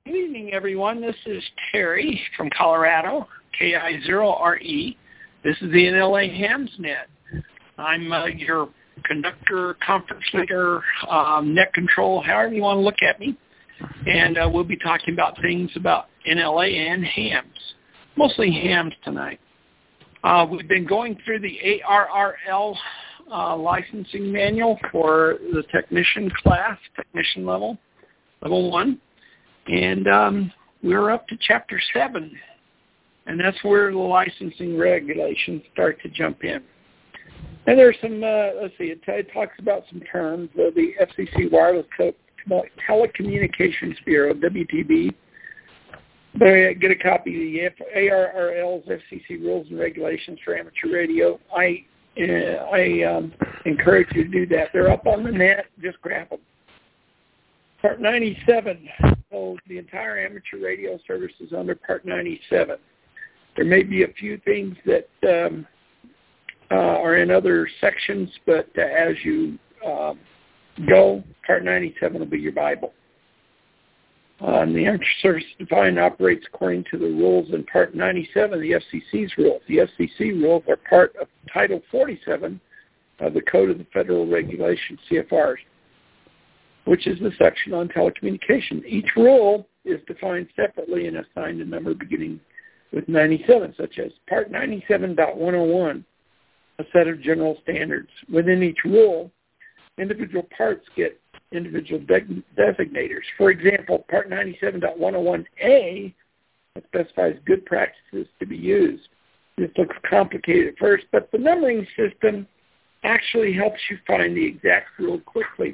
Good evening, everyone. This is Terry from Colorado, KI0RE. This is the NLA HamsNet. I'm your conductor, conference leader, net control, however you want to look at me. And we'll be talking about things about NLA and hams, mostly hams tonight. We've been going through the ARRL licensing manual for the technician class, technician level 1. And we're up to Chapter 7, and that's where the licensing regulations start to jump in. And there's some, it talks about some terms. The FCC Wireless Telecommunications Bureau, WTB. But get a copy of the ARRL's FCC Rules and Regulations for Amateur Radio. I encourage you to do that. They're up on the net. Just grab them. Part 97. So the entire amateur radio service is under Part 97. There may be a few things that are in other sections, but as you go, Part 97 will be your Bible. The amateur service defined operates according to the rules in Part 97, the FCC's rules. The FCC rules are part of Title 47 of the Code of the Federal Regulations, CFRs, which is the section on telecommunications. Each rule is defined separately and assigned a number beginning with 97, such as Part 97.101, a set of general standards. Within each rule, individual parts get individual designators. For example, Part 97.101A specifies good practices to be used. This looks complicated at first, but the numbering system actually helps you find the exact rule quickly.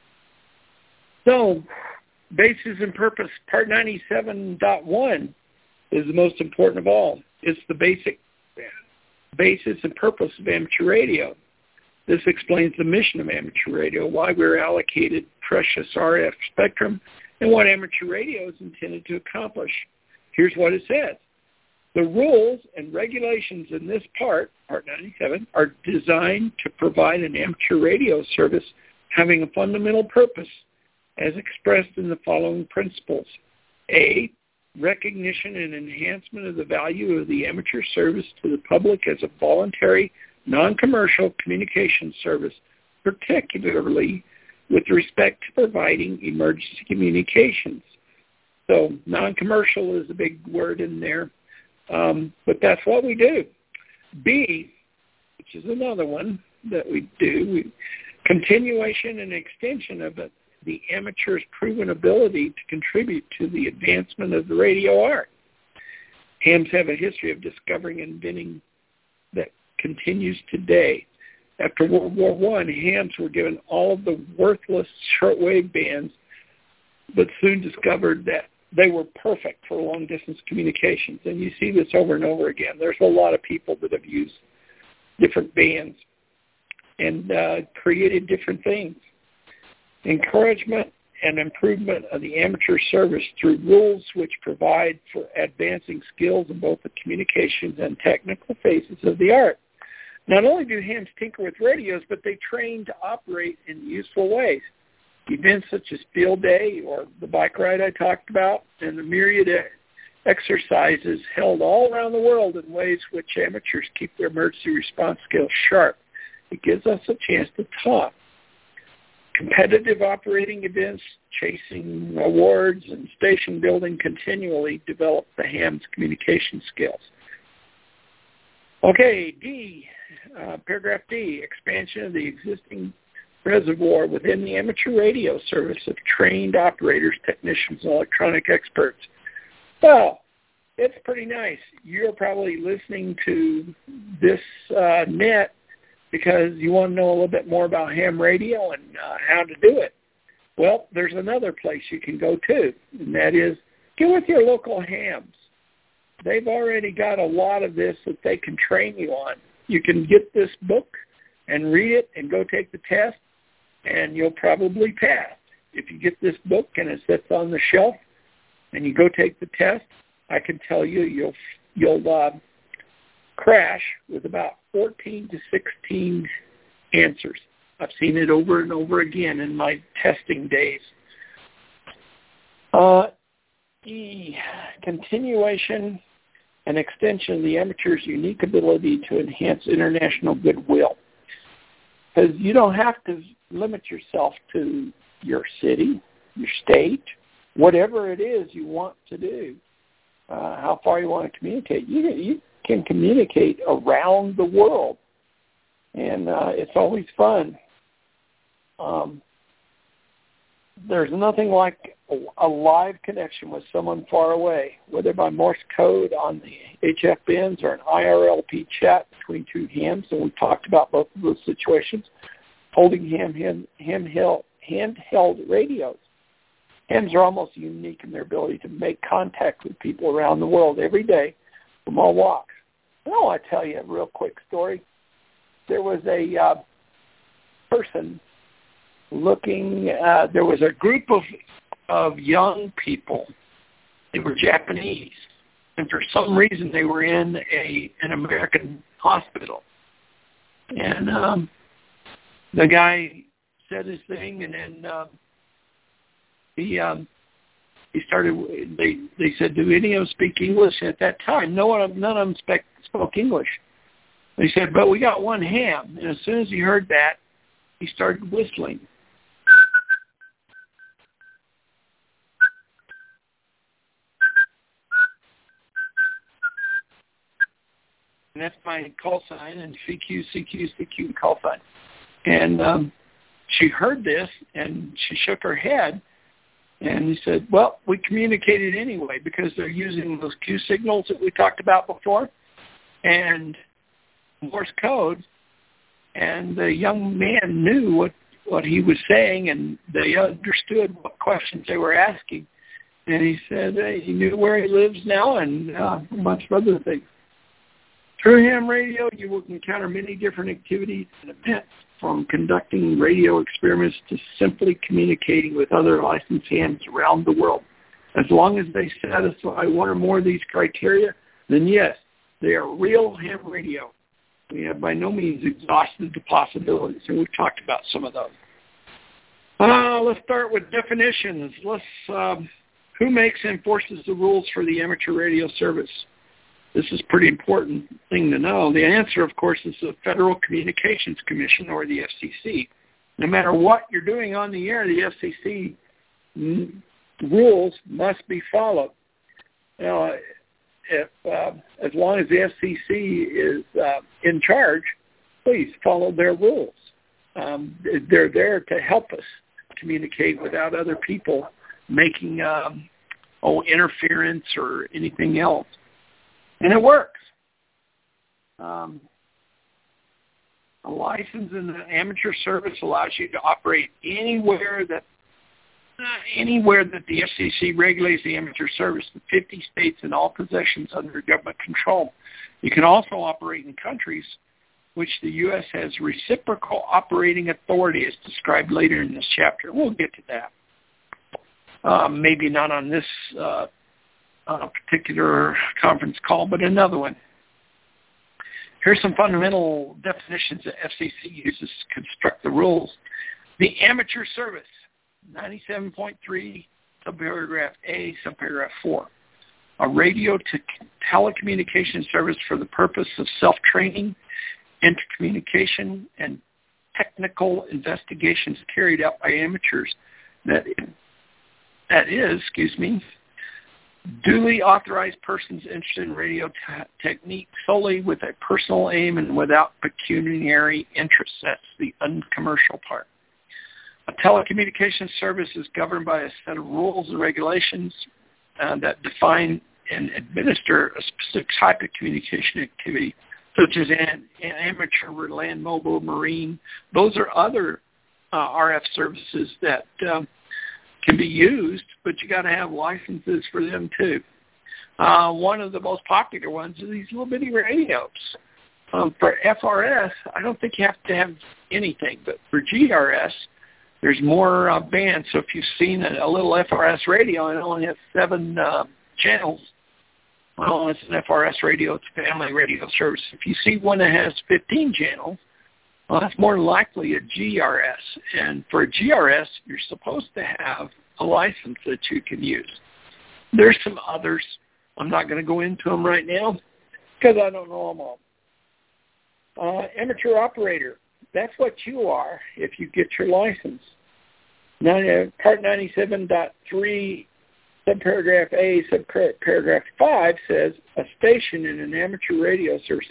So, basis and purpose, Part 97.1 is the most important of all. It's the basic basis and purpose of amateur radio. This explains the mission of amateur radio, why we're allocated precious RF spectrum, and what amateur radio is intended to accomplish. Here's what it says. The rules and regulations in this part, Part 97, are designed to provide an amateur radio service having a fundamental purpose as expressed in the following principles. A, recognition and enhancement of the value of the amateur service to the public as a voluntary, non-commercial communication service, particularly with respect to providing emergency communications. So non-commercial is a big word in there, but that's what we do. B, which is another one that we do, continuation and extension of the amateur's proven ability to contribute to the advancement of the radio art. Hams have a history of discovering and inventing that continues today. After World War I, hams were given all of the worthless shortwave bands, but soon discovered that they were perfect for long-distance communications. And you see this over and over again. There's a lot of people that have used different bands and created different things. Encouragement and improvement of the amateur service through rules which provide for advancing skills in both the communications and technical phases of the art. Not only do hams tinker with radios, but they train to operate in useful ways. Events such as Field Day or the bike ride I talked about and the myriad exercises held all around the world in ways which amateurs keep their emergency response skills sharp. It gives us a chance to talk. Competitive operating events, chasing awards, and station building continually develop the hams communication skills. Okay, D, paragraph D, expansion of the existing reservoir within the amateur radio service of trained operators, technicians, and electronic experts. Well, it's pretty nice. You're probably listening to this net because you want to know a little bit more about ham radio and how to do it. Well, there's another place you can go to, and that is get with your local hams. They've already got a lot of this that they can train you on. You can get this book and read it and go take the test, and you'll probably pass. If you get this book and it sits on the shelf and you go take the test, I can tell you you'll crash with about 14 to 16 answers. I've seen it over and over again in my testing days. continuation and extension of the amateur's unique ability to enhance international goodwill. Because you don't have to limit yourself to your city, your state, whatever it is you want to do, how far you want to communicate. You can communicate around the world, and it's always fun. There's nothing like a live connection with someone far away, whether by Morse code on the HF bins or an IRLP chat between two hams, and we talked about both of those situations, holding handheld radios. Hams are almost unique in their ability to make contact with people around the world every day from all walks. And I want to tell you a real quick story. There was a person looking, there was a group of young people. They were Japanese, and for some reason they were in an American hospital. And the guy said his thing, and then he started. They said, "Do any of them speak English?" At that time, none of them spoke English. They said, "But we got one ham." And as soon as he heard that, he started whistling. And that's my call sign, and CQ, CQ, CQ call sign. And she heard this, and she shook her head, and he said, well, we communicated anyway because they're using those Q signals that we talked about before and Morse code, and the young man knew what he was saying, and they understood what questions they were asking. And he said he knew where he lives now and a bunch of other things. Through ham radio, you will encounter many different activities and events, from conducting radio experiments to simply communicating with other licensed hams around the world. As long as they satisfy one or more of these criteria, then yes, they are real ham radio. We have by no means exhausted the possibilities, and we've talked about some of those. Let's start with definitions. Who makes and enforces the rules for the amateur radio service? This is a pretty important thing to know. The answer, of course, is the Federal Communications Commission, or the FCC. No matter what you're doing on the air, the FCC rules must be followed. Now, as long as the FCC is in charge, please follow their rules. They're there to help us communicate without other people making interference or anything else. And it works. A license in the amateur service allows you to operate anywhere that the FCC regulates the amateur service in 50 states and all possessions under government control. You can also operate in countries which the U.S. has reciprocal operating authority, as described later in this chapter. We'll get to that. Maybe not on this particular conference call, but another one. Here's some fundamental definitions that FCC uses to construct the rules. The amateur service, 97.3, subparagraph A, subparagraph 4. A radio to telecommunication service for the purpose of self-training, intercommunication, and technical investigations carried out by amateurs. That is, duly authorized persons interested in radio technique solely with a personal aim and without pecuniary interest. That's the uncommercial part. A telecommunications service is governed by a set of rules and regulations that define and administer a specific type of communication activity, such as an amateur, land mobile, marine. Those are other RF services that can be used, but you got to have licenses for them too. One of the most popular ones are these little bitty radios. For FRS, I don't think you have to have anything, but for GRS, there's more bands. So if you've seen a little FRS radio and it only has 7 channels, well, it's an FRS radio. It's a family radio service. If you see one that has 15 channels, well, that's more likely a GRS. And for a GRS, you're supposed to have a license that you can use. There's some others. I'm not going to go into them right now because I don't know them all. Amateur operator, that's what you are if you get your license. Part 97.3, subparagraph A, subparagraph 5 says a station in an amateur radio service.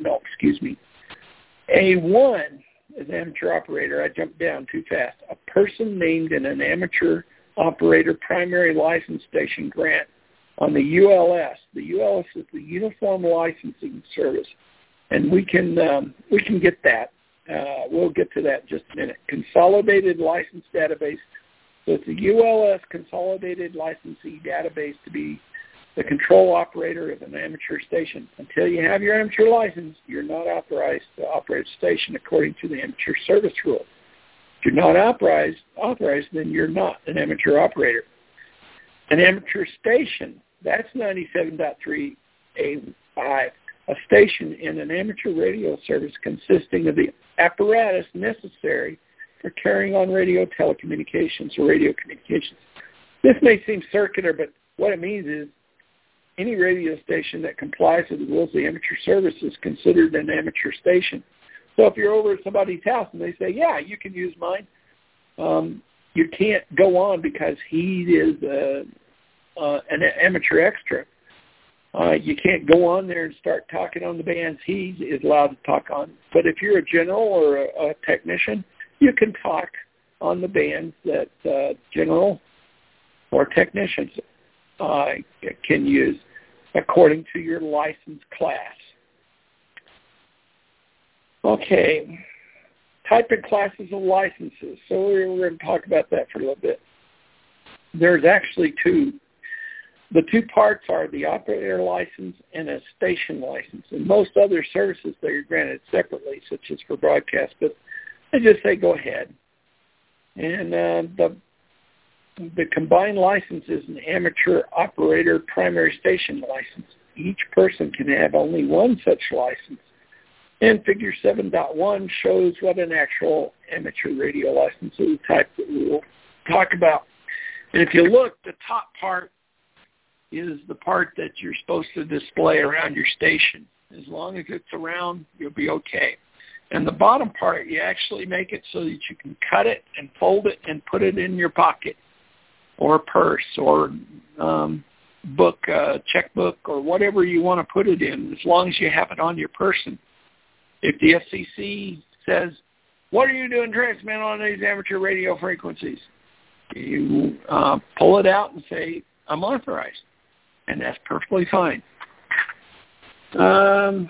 A1 is amateur operator. I jumped down too fast. A person named in an amateur operator primary license station grant on the ULS. The ULS is the Uniform Licensing Service, and we can get that. We'll get to that in just a minute. Consolidated License Database. So it's a ULS Consolidated Licensee Database to be the control operator of an amateur station. Until you have your amateur license, you're not authorized to operate a station according to the amateur service rule. If you're not authorized, then you're not an amateur operator. An amateur station, that's 97.3A5. A station in an amateur radio service consisting of the apparatus necessary for carrying on radio telecommunications or radio communications. This may seem circular, but what it means is any radio station that complies with the rules of the amateur service is considered an amateur station. So if you're over at somebody's house and they say, yeah, you can use mine, you can't go on because he is an amateur extra. You can't go on there and start talking on the bands he is allowed to talk on. But if you're a general or a technician, you can talk on the bands that general or technicians can use according to your license class. Okay, type and classes of licenses. So we're going to talk about that for a little bit. There's actually two. The two parts are the operator license and a station license. And most other services they are granted separately, such as for broadcast, but I just say go ahead. And the combined license is an amateur operator primary station license. Each person can have only one such license. And Figure 7.1 shows what an actual amateur radio license is, the type that we will talk about. And if you look, the top part is the part that you're supposed to display around your station. As long as it's around, you'll be okay. And the bottom part, you actually make it so that you can cut it and fold it and put it in your pocket or purse or book, checkbook, or whatever you want to put it in, as long as you have it on your person. If the FCC says, what are you doing transmitting on these amateur radio frequencies? You pull it out and say, I'm authorized. And that's perfectly fine. Don't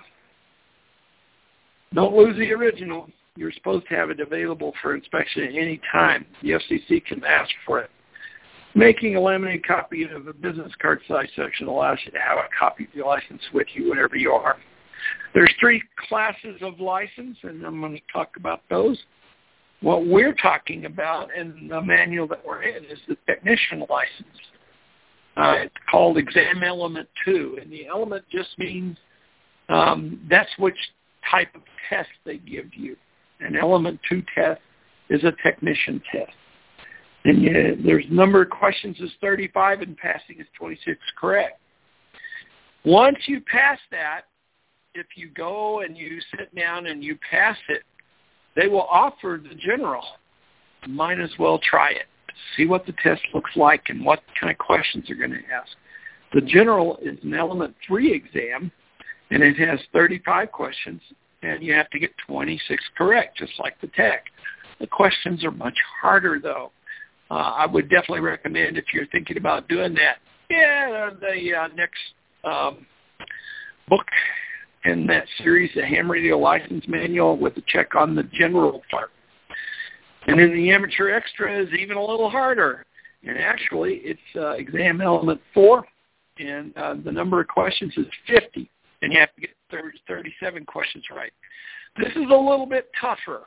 lose the original. You're supposed to have it available for inspection at any time. The FCC can ask for it. Making a laminated copy of a business card size section allows you to have a copy of your license with you wherever you are. There's 3 classes of license, and I'm going to talk about those. What we're talking about in the manual that we're in is the technician license. It's called Exam Element 2, and the element just means that's which type of test they give you. An Element 2 test is a technician test. And there's a number of questions is 35, and passing is 26 correct. Once you pass that, if you go and you sit down and you pass it, they will offer the general. You might as well try it. See what the test looks like and what kind of questions they're going to ask. The general is an Element 3 exam, and it has 35 questions, and you have to get 26 correct, just like the tech. The questions are much harder, though. I would definitely recommend, if you're thinking about doing that, the next book in that series, the Ham Radio License Manual, with a check on the general part. And then the amateur extra is even a little harder. And actually, it's Exam Element 4, and the number of questions is 50, and you have to get 37 questions right. This is a little bit tougher.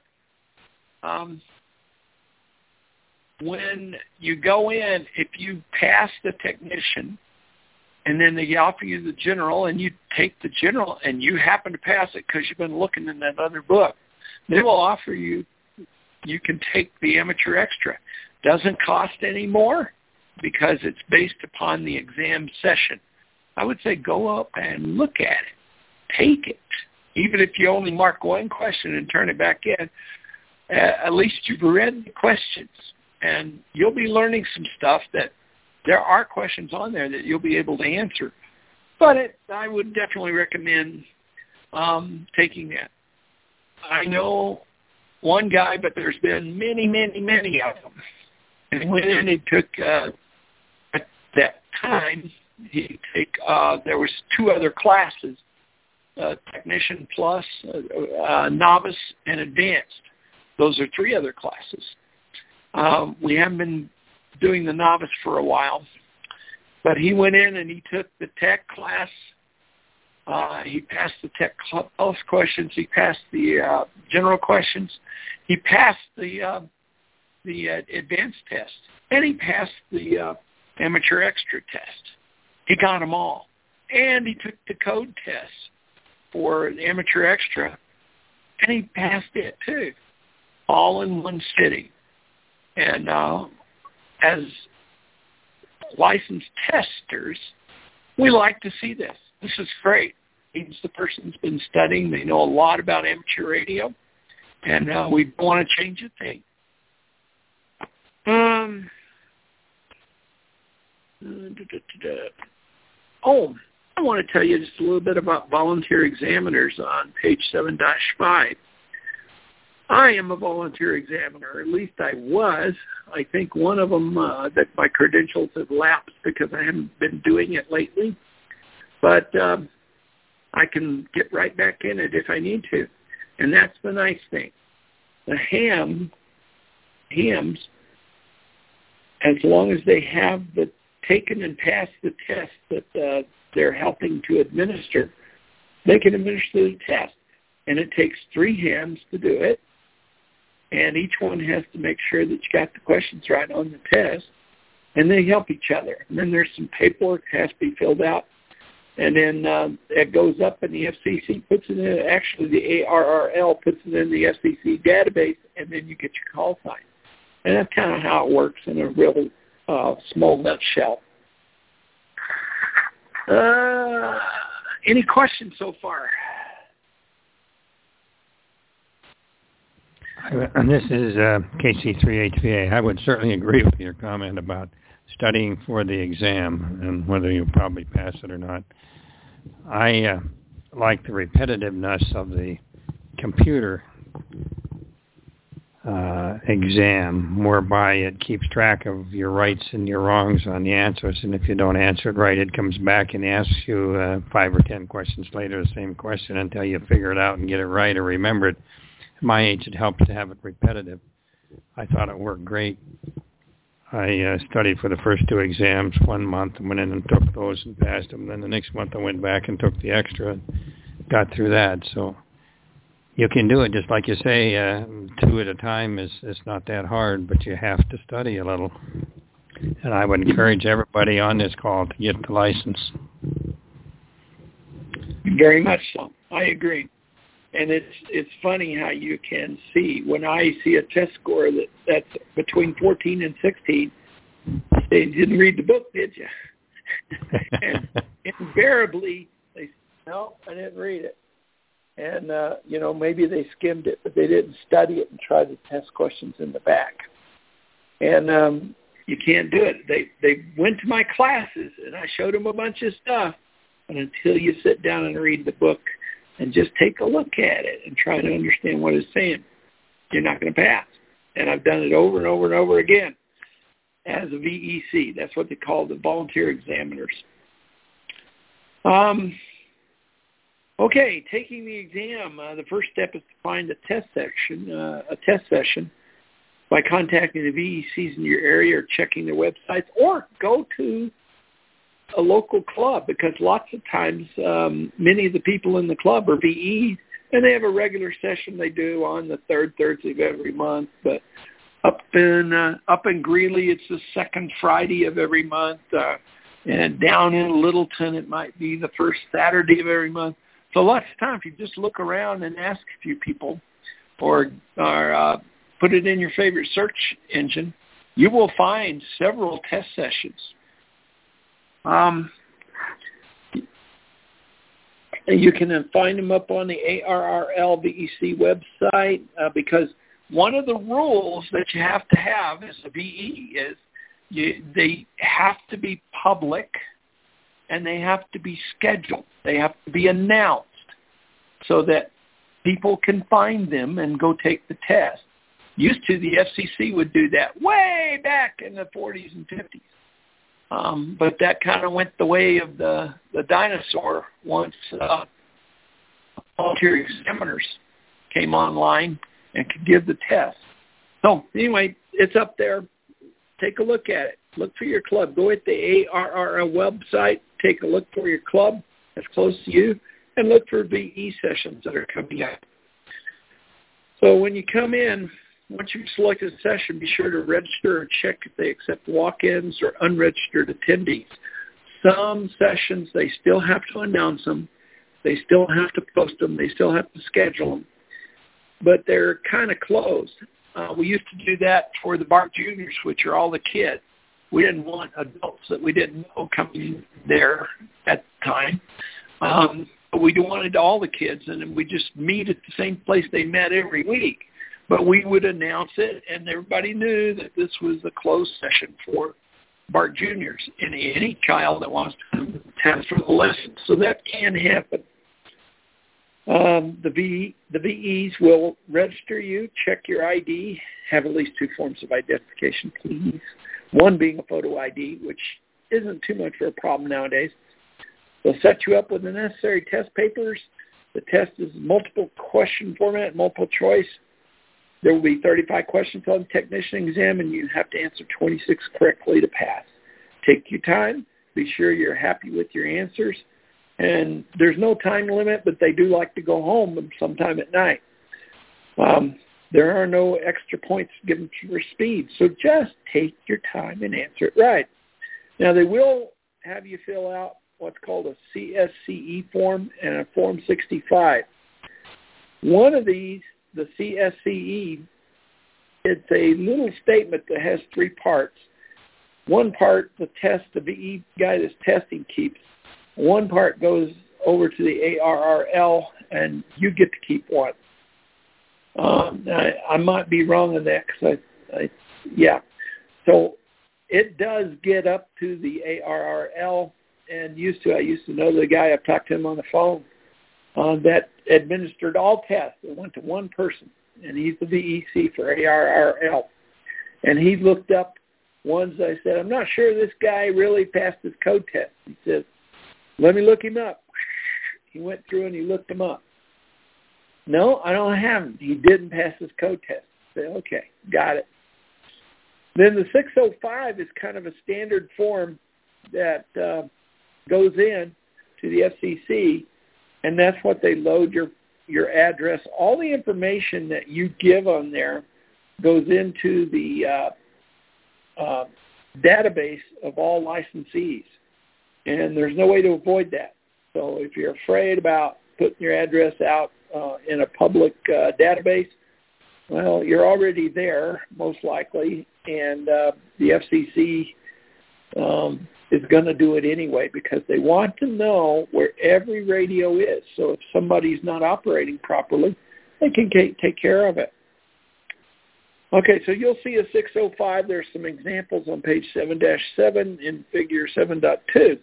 When you go in, if you pass the technician, and then they offer you the general, and you take the general, and you happen to pass it because you've been looking in that other book, they will offer you, you can take the amateur extra. Doesn't cost any more because it's based upon the exam session. I would say go up and look at it. Take it. Even if you only mark one question and turn it back in, at least you've read the questions. And you'll be learning some stuff that there are questions on there that you'll be able to answer. But I would definitely recommend taking that. I know one guy, but there's been many, many, many of them. And he went in and took, at that time, there was 2 other classes, Technician Plus, Novice, and Advanced. Those are 3 other classes. We haven't been doing the Novice for a while, but he went in and he took the Tech class. He passed the Tech Plus questions. He passed the general questions. He passed the advanced test, and he passed the amateur extra test. He got them all, and he took the code test for the amateur extra, and he passed it too, all in one sitting. And as licensed testers, we like to see this. This is great. Means the person's been studying. They know a lot about amateur radio, and we don't want to change a thing. I want to tell you just a little bit about volunteer examiners on page 7-5. I am a volunteer examiner. At least I was. I think one of them that my credentials have lapsed because I haven't been doing it lately. But I can get right back in it if I need to. And that's the nice thing. The hams, as long as they have taken and passed the test that they're helping to administer, they can administer the test. And it takes 3 hams to do it. And each one has to make sure that you got the questions right on the test. And they help each other. And then there's some paperwork that has to be filled out. And then it goes up and the FCC puts it in, actually the ARRL puts it in the FCC database, and then you get your call sign. And that's kind of how it works in a real small nutshell. Any questions so far? And this is KC3HVA. I would certainly agree with your comment about studying for the exam and whether you probably pass it or not. I like the repetitiveness of the computer exam, whereby it keeps track of your rights and your wrongs on the answers, and if you don't answer it right, it comes back and asks you 5 or 10 questions later the same question until you figure it out and get it right or remember it. At my age, it helps to have it repetitive. I thought it worked great. I studied for the first 2 exams 1 month and went in and took those and passed them. Then the next month I went back and took the extra and got through that. So you can do it, just like you say, 2 at a time is not that hard, but you have to study a little. And I would encourage everybody on this call to get the license. Very much so. I agree. And it's funny how you can see, when I see a test score that's between 14 and 16, they didn't read the book, did you? And invariably, they say, no, I didn't read it. And, maybe they skimmed it, but they didn't study it and try the test questions in the back. And you can't do it. They went to my classes, and I showed them a bunch of stuff. And until you sit down and read the book and just take a look at it and try to understand what it's saying, you're not going to pass. And I've done it over and over and over again as a VEC. That's what they call the volunteer examiners. Okay, taking the exam. The first step is to find a test session by contacting the VECs in your area or checking their websites, or go to a local club, because lots of times many of the people in the club are VEs, and they have a regular session they do on the 3rd Thursday of every month. But up in Greeley, it's the 2nd Friday of every month, and down in Littleton, it might be the 1st Saturday of every month. So lots of times, if you just look around and ask a few people, or put it in your favorite search engine, you will find several test sessions. And you can find them up on the ARRL VEC website because one of the rules that you have to have as a VE is they have to be public and they have to be scheduled. They have to be announced so that people can find them and go take the test. Used to, the FCC would do that way back in the 40s and 50s. But that kind of went the way of the dinosaur once volunteer examiners came online and could give the test. So anyway, it's up there. Take a look at it. Look for your club. Go at the ARRL website. Take a look for your club that's close to you, and look for VE sessions that are coming up. So when you come in, once you've selected a session, be sure to register and check if they accept walk-ins or unregistered attendees. Some sessions, they still have to announce them. They still have to post them. They still have to schedule them. But they're kind of closed. We used to do that for the BART Juniors, which are all the kids. We didn't want adults that we didn't know coming there at the time. But we wanted all the kids, and we just meet at the same place they met every week. But we would announce it, and everybody knew that this was a closed session for BART Juniors and any child that wants to test for the lesson. So that can happen. The VEs will register you, check your ID, have at least 2 forms of identification, please. One being a photo ID, which isn't too much of a problem nowadays. They'll set you up with the necessary test papers. The test is multiple question format, multiple choice. There will be 35 questions on the technician exam, and you have to answer 26 correctly to pass. Take your time. Be sure you're happy with your answers. And there's no time limit, but they do like to go home sometime at night. There are no extra points given for speed, so just take your time and answer it right. Now, they will have you fill out what's called a CSCE form and a Form 65. One of these, the CSCE, it's a little statement that has 3 parts. One part, the VE guy that's testing keeps. One part goes over to the ARRL, and you get to keep one. I might be wrong on that because yeah. So it does get up to the ARRL, and I used to know the guy. I've talked to him on the phone that administered all tests. It went to one person, and he's the VEC for ARRL. And he looked up ones I said, I'm not sure this guy really passed his code test. He says, let me look him up. He went through and he looked him up. No, I don't have him. He didn't pass his code test. I said, okay, got it. Then the 605 is kind of a standard form that goes in to the FCC, and that's what they load your address. All the information that you give on there goes into the database of all licensees, and there's no way to avoid that. So if you're afraid about putting your address out in a public database, well, you're already there, most likely, and the FCC is going to do it anyway because they want to know where every radio is. So if somebody's not operating properly, they can take care of it. Okay, so you'll see a 605. There's some examples on page 7-7 in figure 7.2.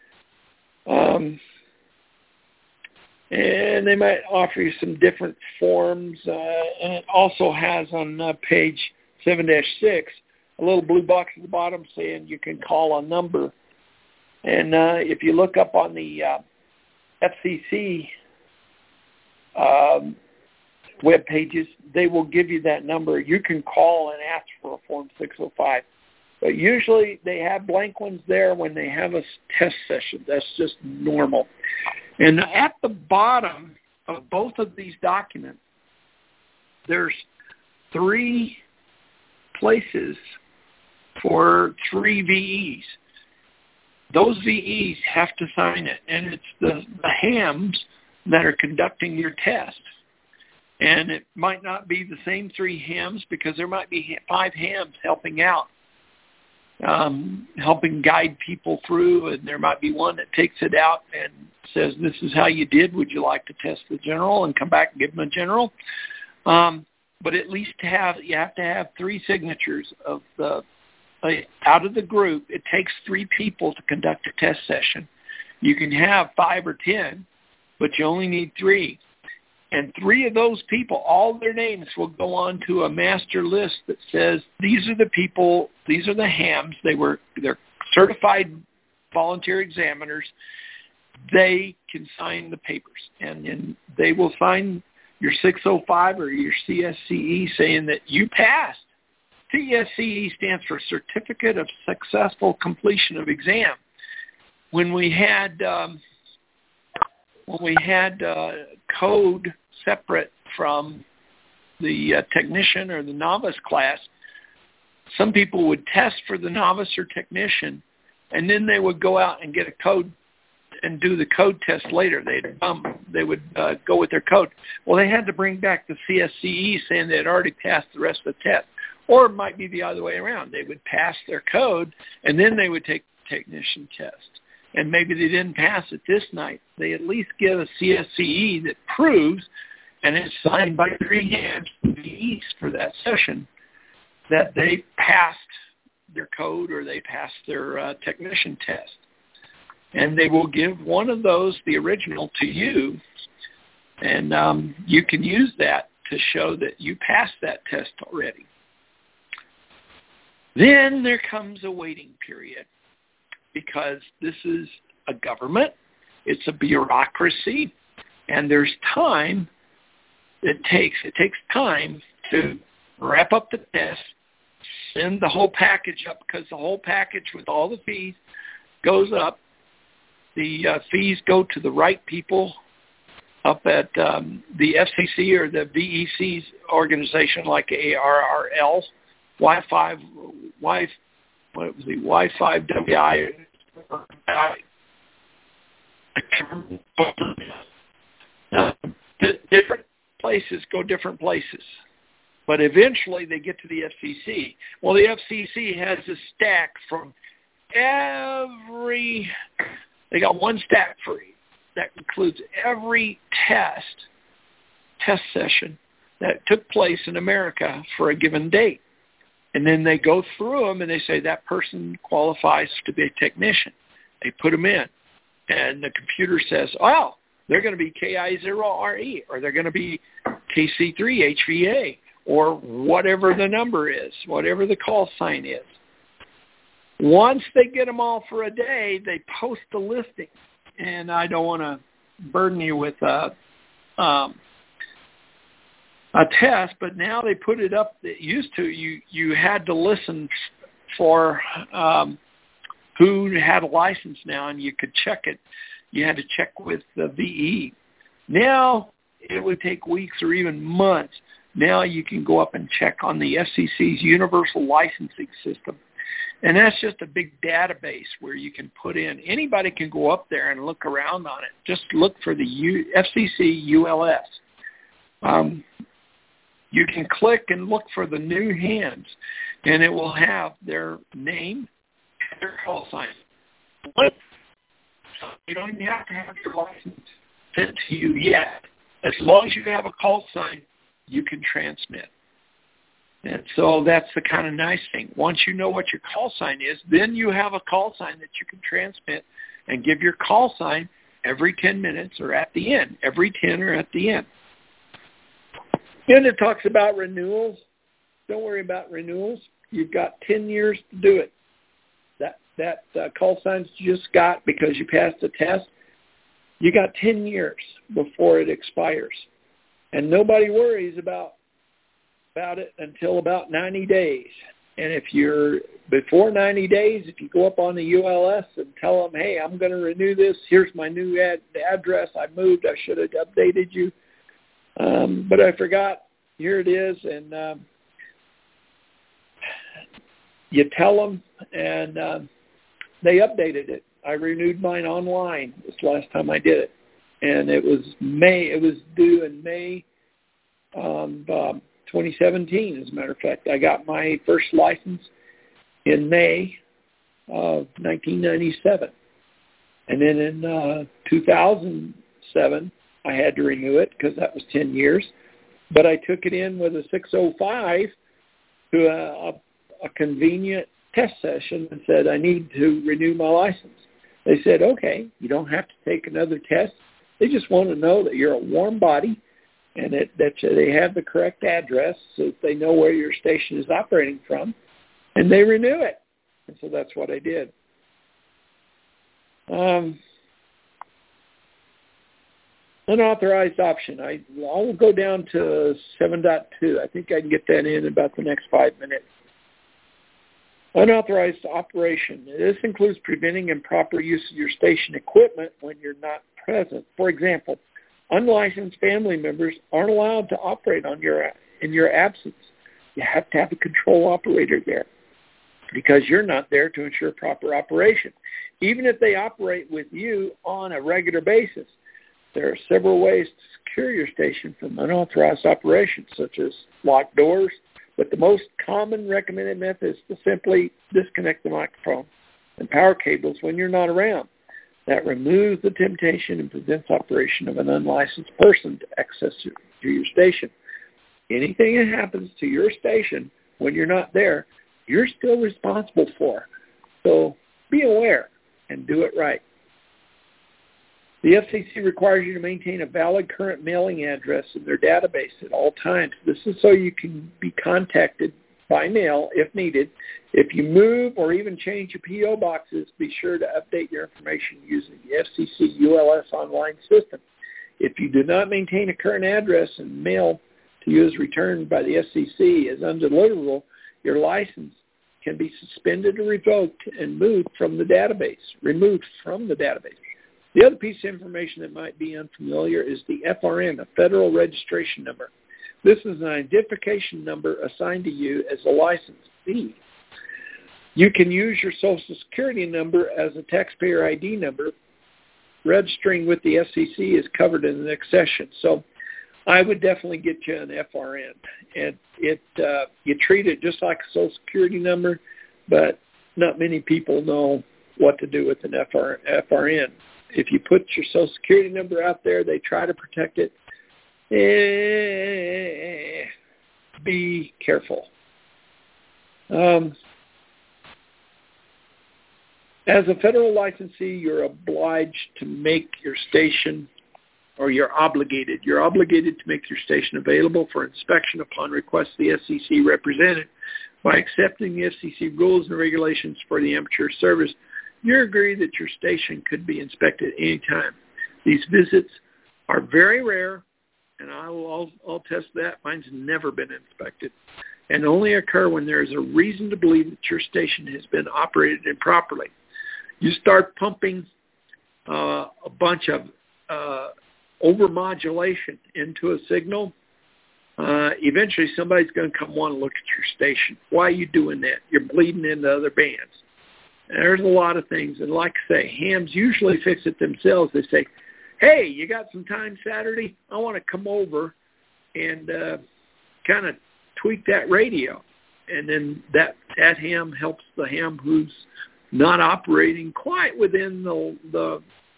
And they might offer you some different forms. And it also has on page 7-6 a little blue box at the bottom saying you can call a number. And if you look up on the FCC web pages, they will give you that number. You can call and ask for a Form 605. But usually they have blank ones there when they have a test session. That's just normal. And at the bottom of both of these documents, there's 3 places for 3 VEs. Those VEs have to sign it, and it's the hams that are conducting your test. And it might not be the same 3 hams because there might be 5 hams helping out, helping guide people through, and there might be one that takes it out and says, this is how you did. Would you like to test the general? And come back and give them a general. But at least you have to have 3 signatures of out of the group. It takes 3 people to conduct a test session. You can have 5 or 10, but you only need 3. And 3 of those people, all their names will go on to a master list that says, these are the people, these are the hams. They're certified volunteer examiners. They can sign the papers, and then they will sign your 605 or your CSCE saying that you passed. CSCE stands for Certificate of Successful Completion of Exam. When we had code separate from the technician or the novice class, some people would test for the novice or technician, and then they would go out and get a code and do the code test later. They would go with their code. Well, they had to bring back the CSCE saying they had already passed the rest of the test. Or it might be the other way around. They would pass their code, and then they would take the technician test. And maybe they didn't pass it this night. They at least get a CSCE that proves, and it's signed by 3 hands for that session, that they passed their code or they passed their technician test. And they will give one of those, the original, to you, and you can use that to show that you passed that test already. Then there comes a waiting period, because this is a government, it's a bureaucracy, and there's time it takes. It takes time to wrap up the test, send the whole package up, because the whole package with all the fees goes up. The fees go to the right people up at the FCC or the VEC's organization, like ARRL, Y5WI. Different places go different places, but eventually they get to the FCC. Well, the FCC has a stack from every. They got one stack for that includes every test session that took place in America for a given date. And then they go through them and they say that person qualifies to be a technician. They put them in. And the computer says, oh, they're going to be KI0RE, or they're going to be KC3 HVA, or whatever the number is, whatever the call sign is. Once they get them all for a day, they post the listing. And I don't want to burden you with a test, but now they put it up. It used to, you had to listen for who had a license now, and you could check it. You had to check with the VE. Now it would take weeks or even months. Now you can go up and check on the FCC's universal licensing system. And that's just a big database where you can put in. Anybody can go up there and look around on it. Just look for the FCC ULS. You can click and look for the new hands, and it will have their name and their call sign. You don't even have to have your license sent to you yet. As long as you have a call sign, you can transmit. And so that's the kind of nice thing. Once you know what your call sign is, then you have a call sign that you can transmit and give your call sign every 10 minutes or at the end, every 10 or at the end. Then it talks about renewals. Don't worry about renewals. You've got 10 years to do it. That call sign you just got because you passed the test, you got 10 years before it expires. And nobody worries about it until about 90 days. And if you're before 90 days, if you go up on the ULS and tell them, hey, I'm going to renew this, here's my new address, I moved, I should have updated you, but I forgot, here it is, and you tell them, and they updated it. I renewed mine online this last time I did it, and it was due in May of 2017, as a matter of fact. I got my first license in May of 1997. And then in 2007, I had to renew it because that was 10 years. But I took it in with a 605 to a convenient test session and said, I need to renew my license. They said, okay, you don't have to take another test. They just want to know that you're a warm body and that they have the correct address so that they know where your station is operating from, and they renew it. And so that's what I did. Unauthorized option. I'll go down to 7.2. I think I can get that in about the next 5 minutes. Unauthorized operation. This includes preventing improper use of your station equipment when you're not present. For example, unlicensed family members aren't allowed to operate in your absence. You have to have a control operator there because you're not there to ensure proper operation. Even if they operate with you on a regular basis, there are several ways to secure your station from unauthorized operations, such as locked doors, but the most common recommended method is to simply disconnect the microphone and power cables when you're not around. That removes the temptation and prevents operation of an unlicensed person to access to your station. Anything that happens to your station when you're not there, you're still responsible for. So be aware and do it right. The FCC requires you to maintain a valid current mailing address in their database at all times. This is so you can be contacted by mail if needed. If you move or even change your P.O. boxes, be sure to update your information using the FCC ULS online system. If you do not maintain a current address and mail to you is returned by the FCC as undeliverable, your license can be suspended or revoked and removed from the database. The other piece of information that might be unfamiliar is the FRN, a Federal Registration Number. This is an identification number assigned to you as a licensee. You can use your Social Security number as a taxpayer ID number. Registering with the FCC is covered in the next session. So I would definitely get you an FRN. And you treat it just like a Social Security number, but not many people know what to do with an FRN. If you put your Social Security number out there, they try to protect it. Be careful. As a federal licensee, you're obliged to make your station, or you're obligated to make your station available for inspection upon request of the FCC representative. By accepting the FCC rules and regulations for the amateur service, you agree that your station could be inspected anytime. These visits are very rare, and I'll test that. Mine's never been inspected, and only occur when there is a reason to believe that your station has been operated improperly. You start pumping a bunch of overmodulation into a signal, eventually somebody's going to come want to look at your station. Why are you doing that? You're bleeding into other bands. And there's a lot of things. And like I say, hams usually fix it themselves. They say, hey, you got some time Saturday? I want to come over and kind of tweak that radio. And then that ham helps the ham who's not operating quite within the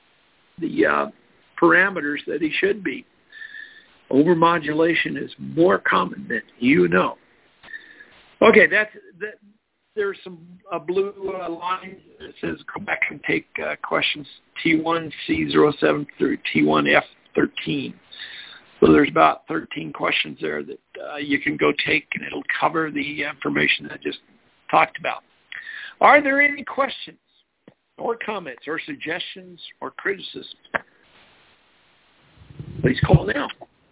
parameters that he should be. Overmodulation is more common than you know. Okay, there's a blue line that says go back and take questions T1C07 through T1F13. So there's about 13 questions there that you can go take, and it'll cover the information that I just talked about. Are there any questions or comments or suggestions or criticisms? Please call now.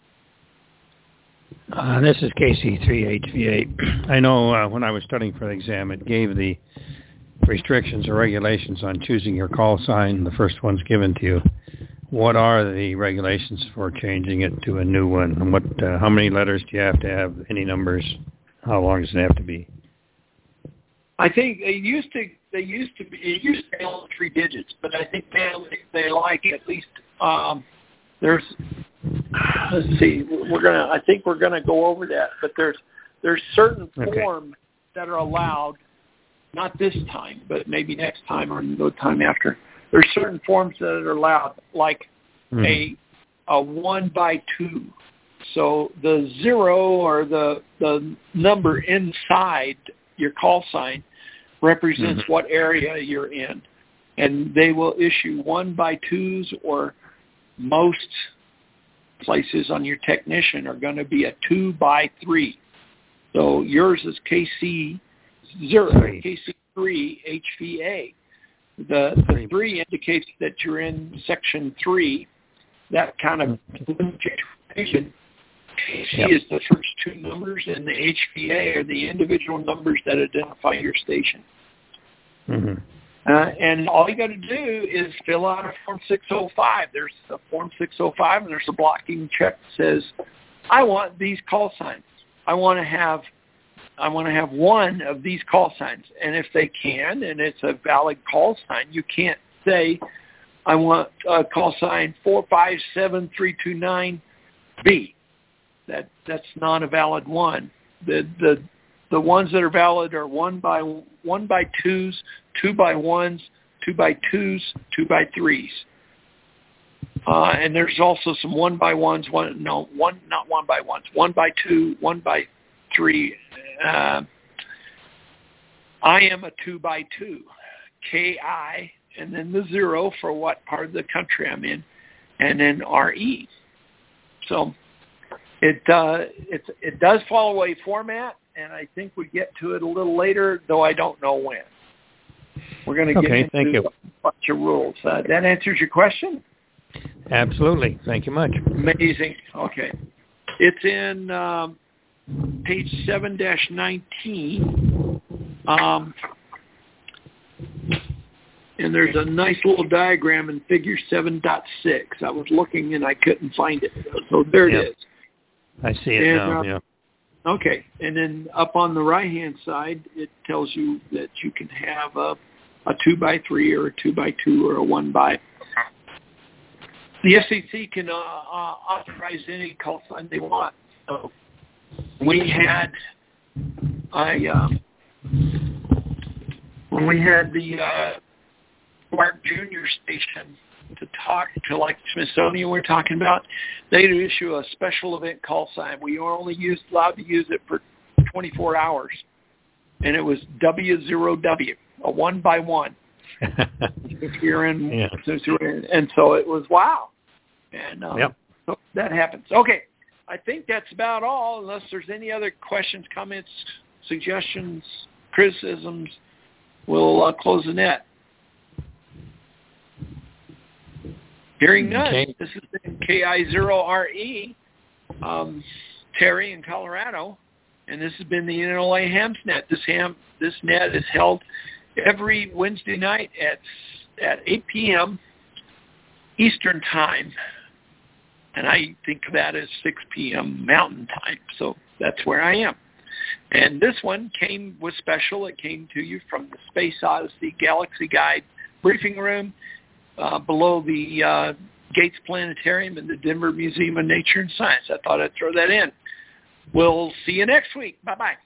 This is KC3HV8. I know when I was studying for the exam, it gave the restrictions or regulations on choosing your call sign. The first one's given to you. What are the regulations for changing it to a new one? And how many letters do you have to have? Any numbers? How long does it have to be? I think it used to be all 3 digits, but I think they like at least there's. Let's see. I think we're gonna go over that, but there's certain forms that are allowed. Not this time, but maybe next time or the time after. There's certain forms that are allowed, like a 1x2. So the 0 or the number inside your call sign represents what area you're in. And they will issue 1x2s, or most places on your technician are going to be a 2x3. So yours is KC0, KC3 HVA. The 3 indicates that you're in Section 3, that kind of information. KC is the first 2 numbers, and the HVA are the individual numbers that identify your station. And all you got to do is fill out a Form 605. There's a Form 605, and there's a blocking check that says, I want these call signs. I want to have one of these call signs. And if they can, and it's a valid call sign, you can't say, I want a call sign 457329B. That's not a valid one. The ones that are valid are 1x2s, 2x1s, 2x2s, 2x3s. And there's also some 1x1s, 1x2, 1x3. I am a 2x2, KI, and then the 0 for what part of the country I'm in, and then RE. So it does follow a format, and I think we get to it a little later, though I don't know when. We're going to get into a bunch of rules. That answers your question? Absolutely. Thank you much. Amazing. Okay. It's in page 7-19. And there's a nice little diagram in figure 7.6. I was looking and I couldn't find it. So there it is. I see it now, Okay. And then up on the right-hand side, it tells you that you can have a 2x3 or a 2x2 or a 1x. The FCC can authorize any call sign they want. So we had when we had the Mark Jr. station to talk to, like Smithsonian we're talking about, they'd issue a special event call sign. We were only allowed to use it for 24 hours. And it was W0W, a 1x1. If you're in, and so it was wow. And so that happens. Okay, I think that's about all, unless there's any other questions, comments, suggestions, criticisms. We'll close the net. Hearing none. Okay. This has been KI0RE, Terry in Colorado, and this has been the NLA Hams Net. This net is held every Wednesday night at 8 p.m. Eastern Time, and I think of that as 6 p.m. Mountain Time, so that's where I am. And this one was special. It came to you from the Space Odyssey Galaxy Guide briefing room below the Gates Planetarium and the Denver Museum of Nature and Science. I thought I'd throw that in. We'll see you next week. Bye-bye.